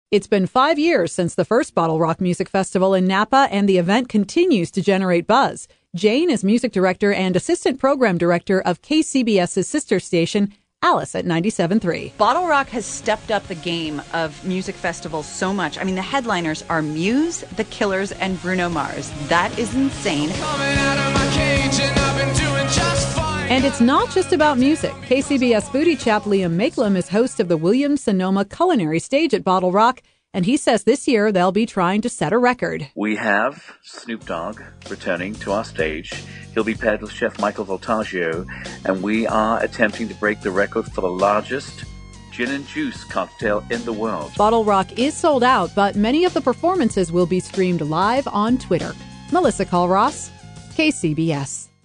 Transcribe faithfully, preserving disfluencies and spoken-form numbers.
It's been five years since the first Bottle Rock Music Festival in Napa, and the event continues to generate buzz. Jane is music director and assistant program director of K C B S's sister station, Alice at ninety-seven point three. Bottle Rock has stepped up the game of music festivals so much. I mean, the headliners are Muse, The Killers, and Bruno Mars. That is insane. And it's not just about music. K C B S foodie chap Liam Makelem is host of the Williams-Sonoma Culinary Stage at Bottle Rock, and he says this year they'll be trying to set a record. We have Snoop Dogg returning to our stage. He'll be paired with Chef Michael Voltaggio, and we are attempting to break the record for the largest gin and juice cocktail in the world. Bottle Rock is sold out, but many of the performances will be streamed live on Twitter. Melissa Call-Ross, K C B S.